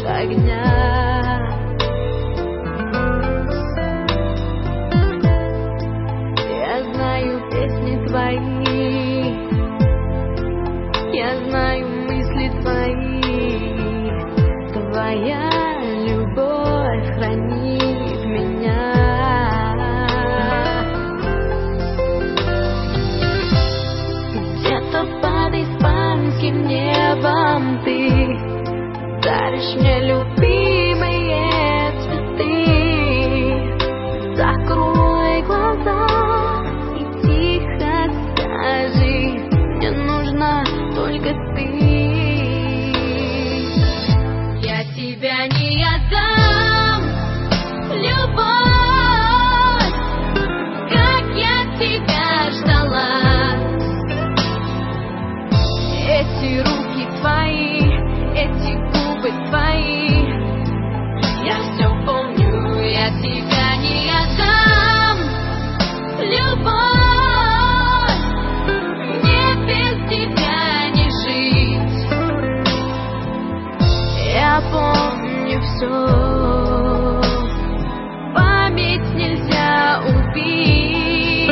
огня. Я знаю песни твои, я знаю мысли твои. Твоя любовь хранит меня. Где-то под испанским небом ты даришь мне любимые цветы. Закрой глаза и тихо скажи: мне нужна только ты. Я тебя не отдам, любовь, как я тебя ждала. Эти руки твои, эти губы твои, я все помню. Я тебя не отдам, любовь, мне без тебя не жить. Я помню все, память нельзя убить.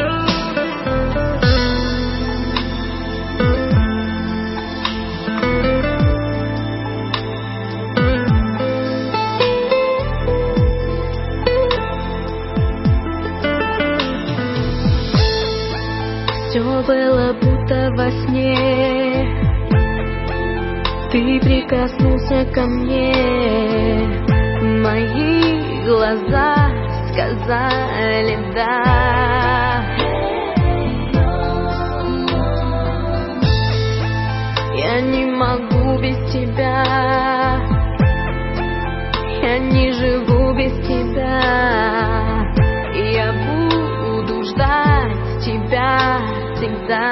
Все было будто во сне, ты прикоснулся ко мне, мои глаза сказали да. Я не могу без тебя, я не живу без тебя. Я буду ждать тебя всегда.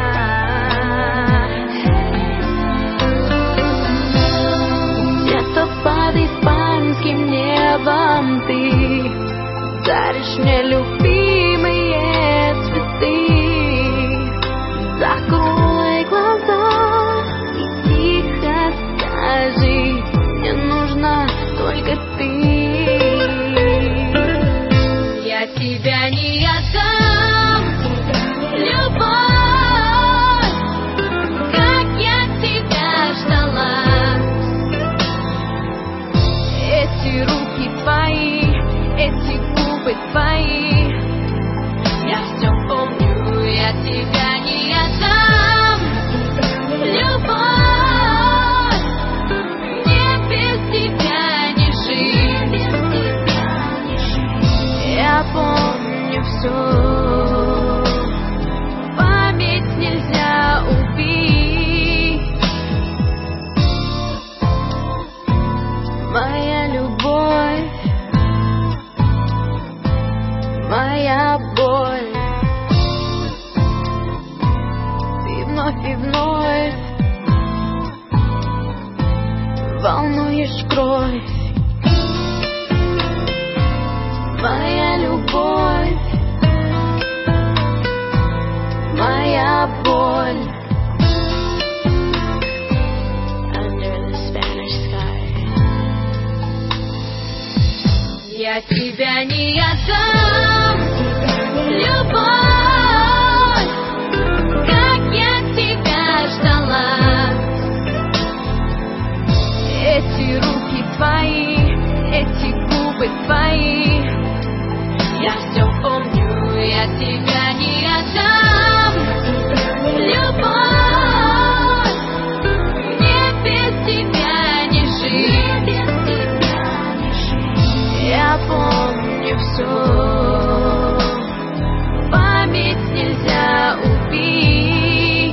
Где-то под испанским небом ты даришь мне любимые цветы. Закрой глаза и тихо скажи: мне нужна только ты. Я тебя не отдам, любовь, как я тебя ждала. Эти руки твои, эти губы твои, я все помню. Я тебя не отдам, любовь, мне без тебя не жить. Я помню все, память нельзя убить. Моя любовь, моя боль, и вновь волнуешь кровь. Моя любовь, моя боль. Under the Spanish sky. Я тебя не отдам, любовь, как я тебя ждала. Эти руки твои, эти губы твои, я все помню. Я тебя не отдам, любовь, мне без тебя не жить. Я помню все, память нельзя убить.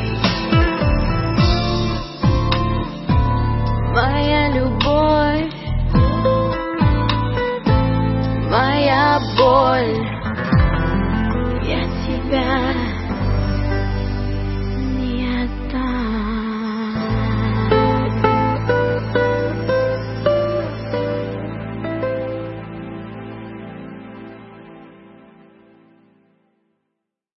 Моя любовь, моя боль.